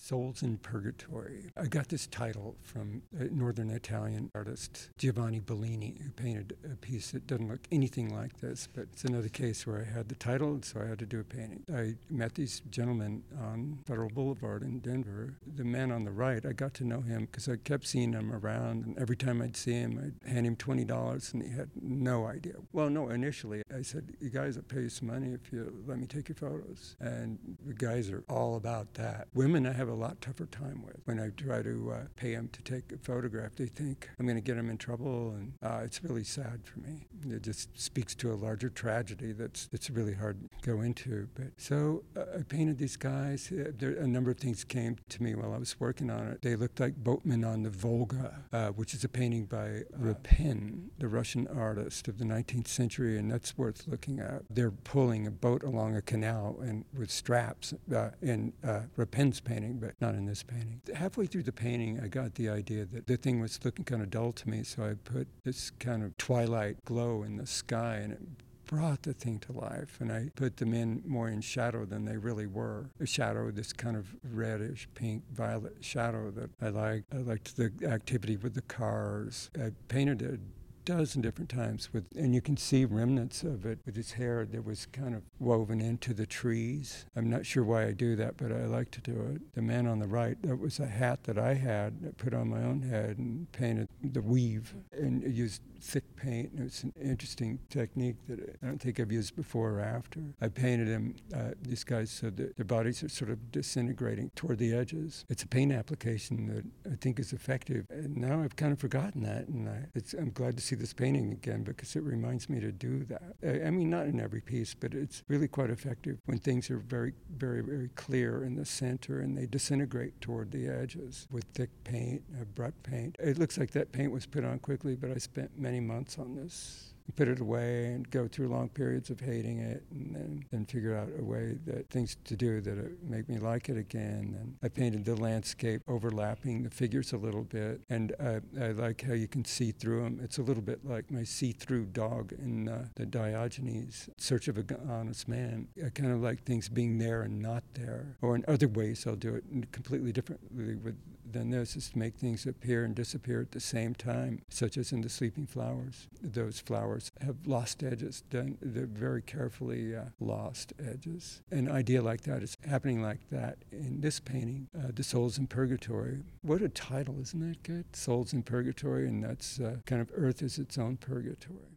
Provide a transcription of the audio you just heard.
Souls in Purgatory. I got this title from a northern Italian artist, Giovanni Bellini, who painted a piece that doesn't look anything like this, but it's another case where I had the title, so I had to do a painting. I met these gentlemen on Federal Boulevard in Denver. The man on the right, I got to know him because I kept seeing him around, and every time I'd see him, I'd hand him $20, and he had no idea. Well, no, initially, I said, you guys will pay you some money if you let me take your photos. And the guys are all about that. Women I have a lot tougher time with. When I try to pay them to take a photograph, they think I'm going to get them in trouble, and it's really sad for me. It just speaks to a larger tragedy that's really hard to go into. But so I painted these guys. A number of things came to me while I was working on it. They looked like boatmen on the Volga, which is a painting by Repin, the Russian artist of the 19th century, and that's worth looking at. They're pulling a boat along a canal and with straps in Repin's painting, but not in this painting. Halfway through the painting, I got the idea that the thing was looking kind of dull to me, so I put this kind of twilight glow in the sky, and it brought the thing to life, and I put them in more in shadow than they really were. A shadow, this kind of reddish, pink, violet shadow that I liked. I liked the activity with the cars. I painted it dozen different times and you can see remnants of it with his hair that was kind of woven into the trees. I'm not sure why I do that, but I like to do it. The man on the right, that was a hat that I had that put on my own head and painted the weave and used thick paint. And it's an interesting technique that I don't think I've used before or after. I painted him, these guys, so that their bodies are sort of disintegrating toward the edges. It's a paint application that I think is effective. And now I've kind of forgotten that, and I'm glad to see this painting again because it reminds me to do that. I mean, not in every piece, but it's really quite effective when things are very, very, very clear in the center and they disintegrate toward the edges with thick paint, brush paint. It looks like that paint was put on quickly, but I spent many months on this. Put it away and go through long periods of hating it, and then figure out a way things to do that make me like it again. And I painted the landscape overlapping the figures a little bit, and I like how you can see through them. It's a little bit like my see-through dog in the Diogenes Search of an Honest Man. I kind of like things being there and not there, or in other ways I'll do it completely differently than this, is to make things appear and disappear at the same time, such as in The Sleeping Flowers. Those flowers have lost edges. They're very carefully lost edges. An idea like that is happening like that in this painting, The Souls in Purgatory. What a title, isn't that good? Souls in Purgatory, and that's kind of Earth is its own purgatory.